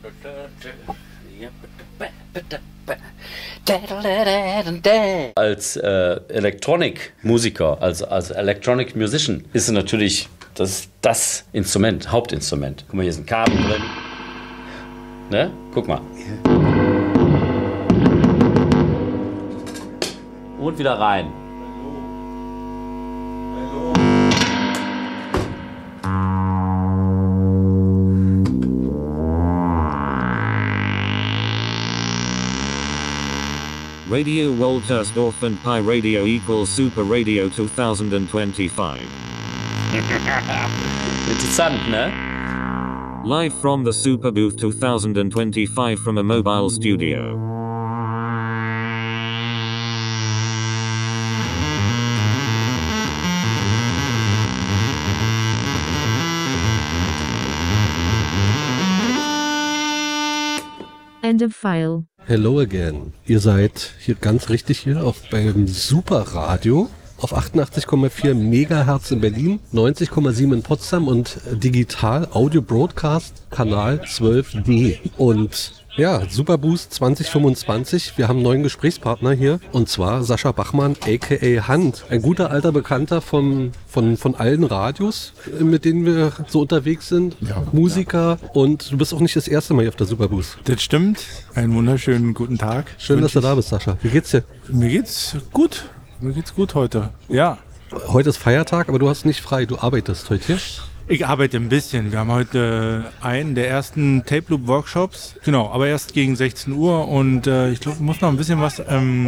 Als Elektronikmusiker, als Electronic Musician ist es natürlich das Instrument, Hauptinstrument. Guck mal, hier ist ein Kabel drin. Ne? Guck mal. Und wieder rein. Radio Woltersdorf and Pi Radio equals Super Radio 2025. Interessant, ne? Live from the Super Booth 2025 from a mobile studio. End of file. Hello again. Ihr seid hier ganz richtig hier beim Superradio auf 88,4 Megahertz in Berlin, 90,7 in Potsdam und digital Audio Broadcast Kanal 12D. Und ja, Superboost 2025. Wir haben einen neuen Gesprächspartner hier und zwar Sascha Bachmann aka Hand. Ein guter alter Bekannter von allen Radios, mit denen wir so unterwegs sind. Ja, Musiker und du bist auch nicht das erste Mal hier auf der Superboost. Das stimmt. Einen wunderschönen guten Tag. Schön, dass du da bist, Sascha. Wie geht's dir? Mir geht's gut. Mir geht's gut heute. Ja. Heute ist Feiertag, aber du hast nicht frei. Du arbeitest heute hier? Ich arbeite ein bisschen. Wir haben heute einen der ersten Tape Loop Workshops. Genau, aber erst gegen 16 Uhr und ich glaube, ich muss noch ein bisschen was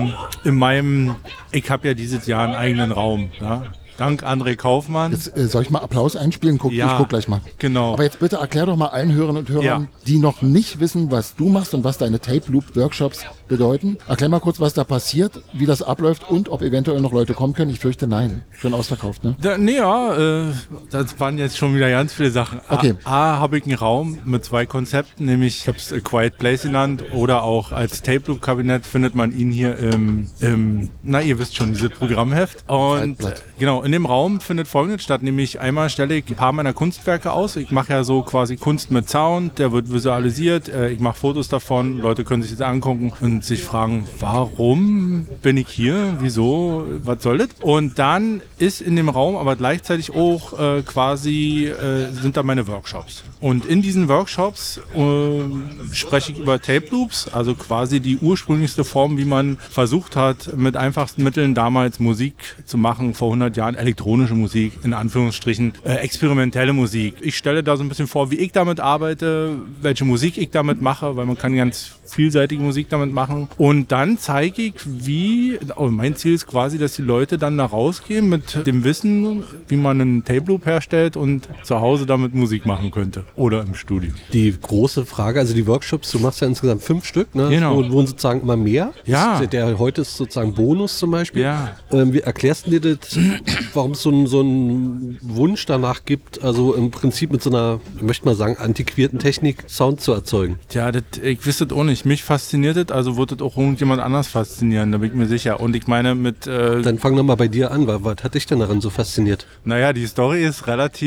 ich habe ja dieses Jahr einen eigenen Raum. Ja? Dank André Kaufmann. Jetzt, soll ich mal Applaus einspielen? Ich guck gleich mal. Genau. Aber jetzt bitte erklär doch mal allen Hörerinnen und Hörern, die noch nicht wissen, was du machst und was deine Tape Loop Workshops bedeuten. Erklär mal kurz, was da passiert, wie das abläuft und ob eventuell noch Leute kommen können. Ich fürchte, nein. Schon ausverkauft, ne? Das waren jetzt schon wieder ganz viele Sachen. Okay. Habe ich einen Raum mit 2 Konzepten, nämlich ich habe es A Quiet Place genannt oder auch als Tape Loop Kabinett findet man ihn hier ihr wisst schon, dieses Programmheft. Und genau, in dem Raum findet Folgendes statt, nämlich einmal stelle ich ein paar meiner Kunstwerke aus. Ich mache ja so quasi Kunst mit Sound, der wird visualisiert. Ich mache Fotos davon, Leute können sich das angucken und sich fragen, warum bin ich hier, wieso, was soll das? Und dann ist in dem Raum aber gleichzeitig auch sind da meine Workshops. Und in diesen Workshops spreche ich über Tape Loops, also quasi die ursprünglichste Form, wie man versucht hat, mit einfachsten Mitteln damals Musik zu machen, vor 100 Jahren elektronische Musik, in Anführungsstrichen experimentelle Musik. Ich stelle da so ein bisschen vor, wie ich damit arbeite, welche Musik ich damit mache, weil man kann ganz vielseitige Musik damit machen. Und dann zeige ich, mein Ziel ist quasi, dass die Leute dann da rausgehen mit dem Wissen, wie man einen Tape Loop herstellt und zu Hause damit Musik machen könnte. Oder im Studio. Die große Frage, also die Workshops, du machst ja insgesamt 5 Stück, ne? Genau. Wo sozusagen immer mehr. Ja. Der heute ist sozusagen Bonus zum Beispiel. Ja. Wie erklärst du dir das, warum es so einen Wunsch danach gibt, also im Prinzip mit so einer, ich möchte mal sagen, antiquierten Technik Sound zu erzeugen? Ja, ich wüsste das auch nicht. Mich fasziniert das, also wird das auch irgendjemand anders faszinieren, da bin ich mir sicher. Und ich meine Dann fang doch mal bei dir an, was hat dich denn daran so fasziniert? Naja, die Story ist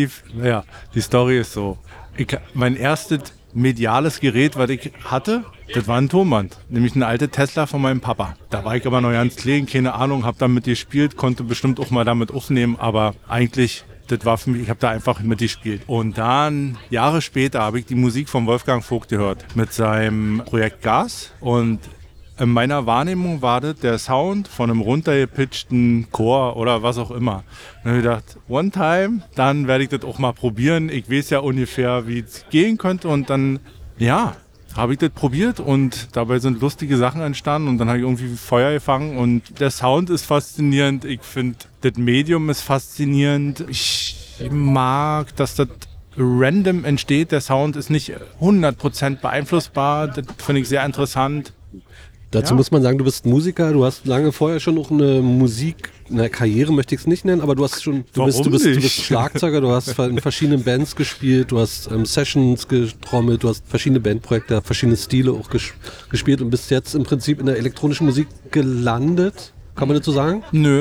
so. Mein erstes mediales Gerät, was ich hatte, das war ein Tonband, nämlich eine alte Tesla von meinem Papa. Da war ich aber noch ganz klein, keine Ahnung, hab damit gespielt, konnte bestimmt auch mal damit aufnehmen, aber eigentlich, das war für mich, ich habe da einfach mitgespielt. Und dann, Jahre später, habe ich die Musik von Wolfgang Vogt gehört mit seinem Projekt Gas und in meiner Wahrnehmung war das der Sound von einem runtergepitchten Chor oder was auch immer. Und dann habe ich gedacht, one time, dann werde ich das auch mal probieren. Ich weiß ja ungefähr, wie es gehen könnte. Und dann, habe ich das probiert und dabei sind lustige Sachen entstanden. Und dann habe ich irgendwie Feuer gefangen und der Sound ist faszinierend. Ich finde, das Medium ist faszinierend. Ich mag, dass das random entsteht. Der Sound ist nicht 100% beeinflussbar. Das finde ich sehr interessant. Dazu muss man sagen, du bist Musiker, du hast lange vorher schon noch eine Karriere möchte ich es nicht nennen, aber du bist Schlagzeuger, du hast in verschiedenen Bands gespielt, du hast Sessions getrommelt, du hast verschiedene Bandprojekte, verschiedene Stile auch gespielt und bist jetzt im Prinzip in der elektronischen Musik gelandet. Kann man dazu sagen? Nö,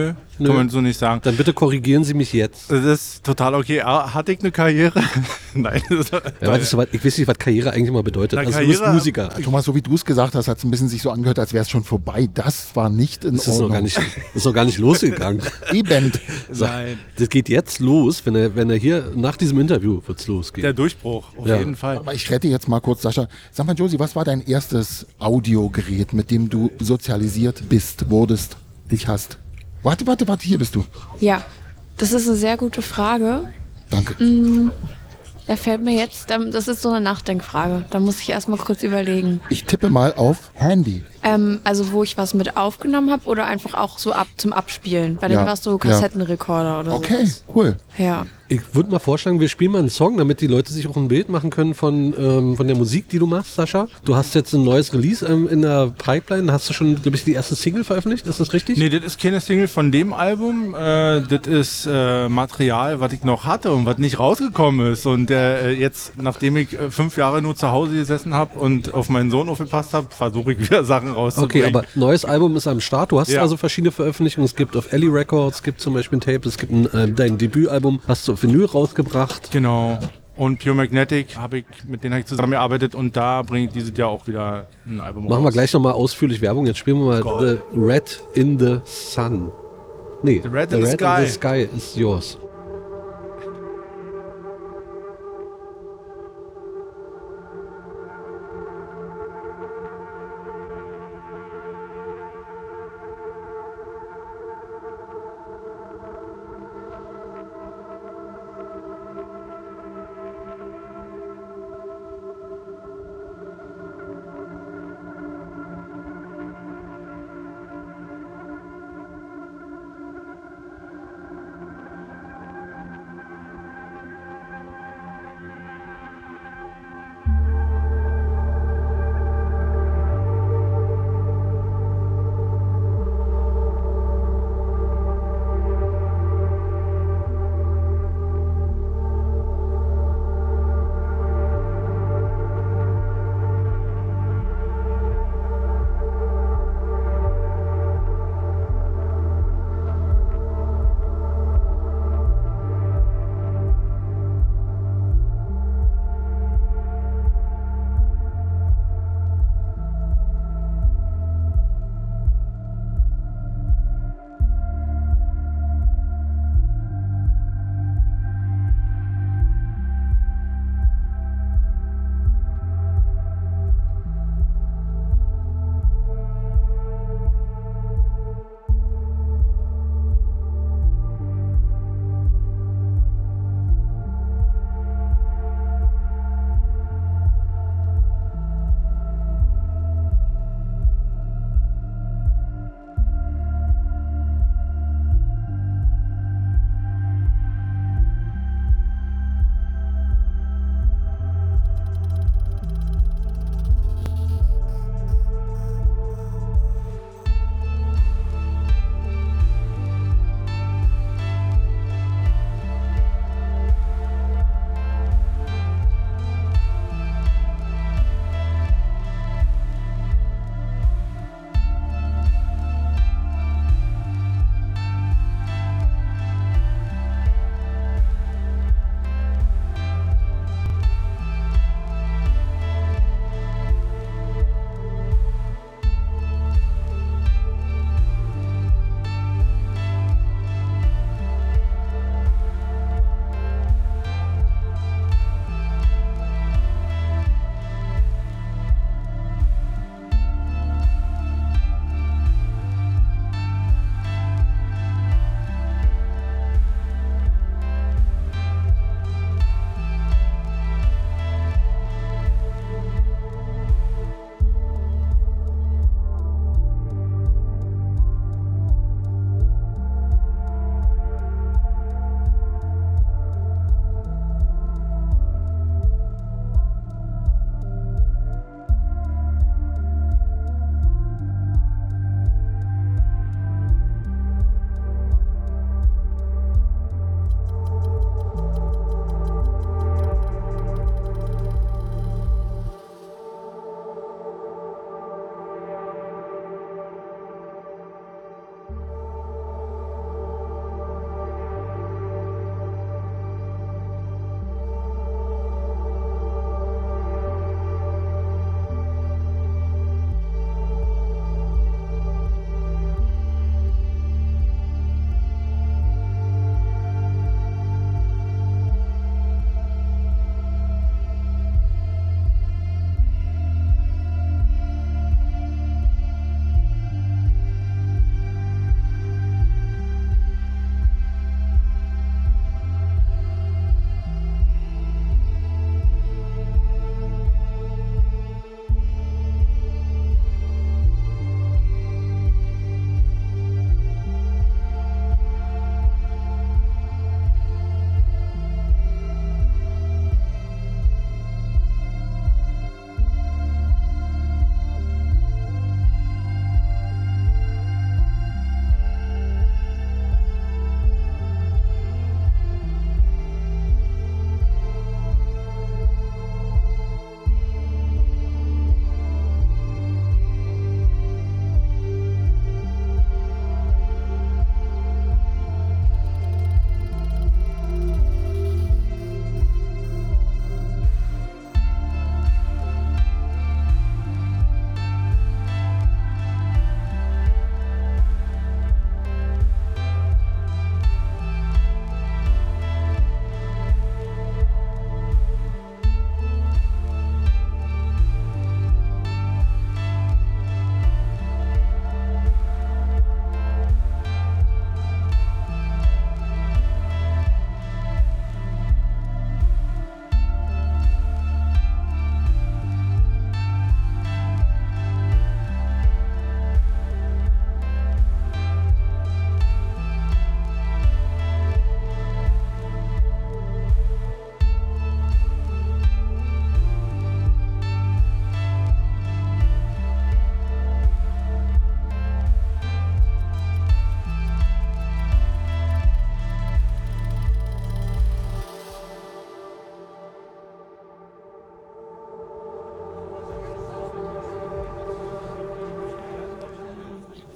kann man so nicht sagen. Dann bitte korrigieren Sie mich jetzt. Das ist total okay. Hatte ich eine Karriere? Nein. Ich weiß nicht, was Karriere eigentlich mal bedeutet. Also du bist Musiker. Thomas, so wie du es gesagt hast, hat es ein bisschen sich so angehört, als wäre es schon vorbei. Das war nicht in Ordnung. Das ist noch gar nicht losgegangen. Eben. Nein. Das geht jetzt los, wenn er hier, nach diesem Interview wird's losgehen. Der Durchbruch, auf jeden Fall. Aber ich rette jetzt mal kurz, Sascha. Sag mal, Josie, was war dein erstes Audiogerät, mit dem du sozialisiert wurdest, dich hast? Warte, hier bist du. Ja, das ist eine sehr gute Frage. Danke. Da fällt mir jetzt, das ist so eine Nachdenkfrage. Da muss ich erstmal kurz überlegen. Ich tippe mal auf Handy. Also wo ich was mit aufgenommen habe oder einfach auch so zum Abspielen. Bei dem war es so Kassettenrekorder oder so. Okay, cool. Ja. Ich würde mal vorschlagen, wir spielen mal einen Song, damit die Leute sich auch ein Bild machen können von der Musik, die du machst, Sascha. Du hast jetzt ein neues Release in der Pipeline. Hast du schon, glaube ich, die erste Single veröffentlicht? Ist das richtig? Nee, das ist keine Single von dem Album. Das ist Material, was ich noch hatte und was nicht rausgekommen ist. Und jetzt, nachdem ich 5 Jahre nur zu Hause gesessen habe und auf meinen Sohn aufgepasst habe, versuche ich wieder Sachen rauszubringen. Okay, aber neues Album ist am Start. Du hast also verschiedene Veröffentlichungen. Es gibt auf Ellie Records, es gibt zum Beispiel ein Tape, es gibt dein Debütalbum, hast du auf Vinyl rausgebracht. Genau. Und Pure Magnetic mit denen habe ich zusammengearbeitet und da bringe ich dieses Jahr auch wieder ein Album raus. Machen wir gleich nochmal ausführlich Werbung. Jetzt spielen wir mal The Red in the Sun. Nee, The Red in the Sky is yours.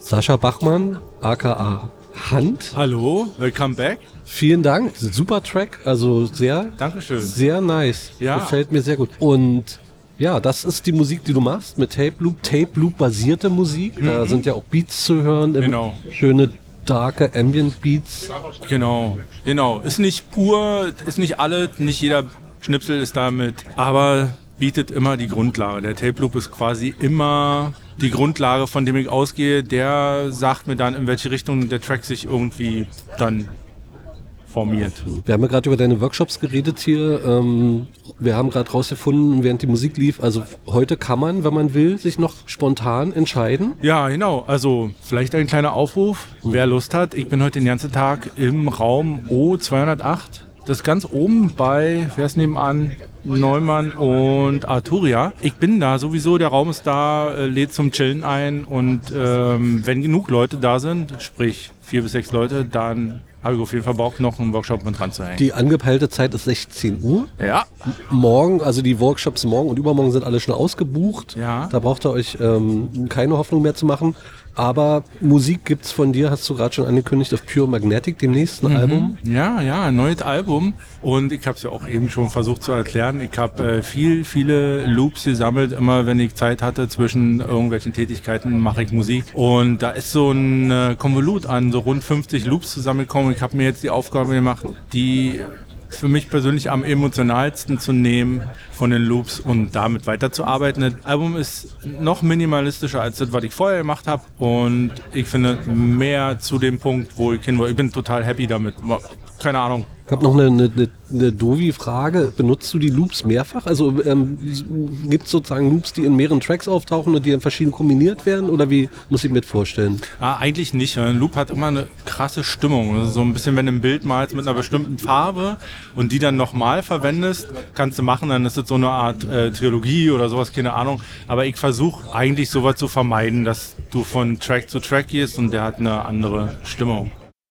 Sascha Bachmann, aka Hand. Hallo, welcome back. Vielen Dank, super Track, also Dankeschön. Sehr nice, ja. Gefällt mir sehr gut. Und ja, das ist die Musik, die du machst mit Tape Loop basierte Musik, da sind ja auch Beats zu hören, genau. Schöne darke Ambient Beats. Genau, ist nicht pur, ist nicht alles, nicht jeder Schnipsel ist damit, aber bietet immer die Grundlage. Der Tape Loop ist quasi immer die Grundlage, von dem ich ausgehe, der sagt mir dann, in welche Richtung der Track sich irgendwie dann formiert. Wir haben ja gerade über deine Workshops geredet hier. Wir haben gerade rausgefunden, während die Musik lief, also heute kann man, wenn man will, sich noch spontan entscheiden. Ja, genau. Also vielleicht ein kleiner Aufruf, wer Lust hat. Ich bin heute den ganzen Tag im Raum O208. Das ist ganz oben bei, wer ist nebenan? Neumann und Arturia. Ich bin da sowieso, der Raum ist da, lädt zum Chillen ein und wenn genug Leute da sind, sprich 4 bis 6 Leute, dann habe ich auf jeden Fall Bock, noch einen Workshop mit dran zu hängen. Die angepeilte Zeit ist 16 Uhr. Ja. Morgen, also die Workshops morgen und übermorgen sind alle schon ausgebucht. Ja. Da braucht ihr euch keine Hoffnung mehr zu machen. Aber Musik gibt's von dir, hast du gerade schon angekündigt, auf Pure Magnetic, dem nächsten Album. Ja, ein neues Album. Und ich habe es ja auch eben schon versucht zu erklären. Ich habe viele Loops gesammelt. Immer wenn ich Zeit hatte zwischen irgendwelchen Tätigkeiten, mache ich Musik. Und da ist so ein Konvolut an so rund 50 Loops zusammengekommen. Ich habe mir jetzt die Aufgabe gemacht, die für mich persönlich am emotionalsten zu nehmen von den Loops und damit weiterzuarbeiten. Das Album ist noch minimalistischer als das, was ich vorher gemacht habe und ich finde mehr zu dem Punkt, wo ich hin will. Ich bin total happy damit. Keine Ahnung. Ich habe noch eine Dovi-Frage. Benutzt du die Loops mehrfach? Also gibt es sozusagen Loops, die in mehreren Tracks auftauchen und die dann verschieden kombiniert werden? Oder wie muss ich mir das vorstellen? Eigentlich nicht. Ein Loop hat immer eine krasse Stimmung. Also so ein bisschen, wenn du ein Bild malst mit einer bestimmten Farbe und die dann nochmal verwendest, kannst du machen, dann ist es so eine Art Trilogie oder sowas, keine Ahnung. Aber ich versuche eigentlich sowas zu vermeiden, dass du von Track zu Track gehst und der hat eine andere Stimmung.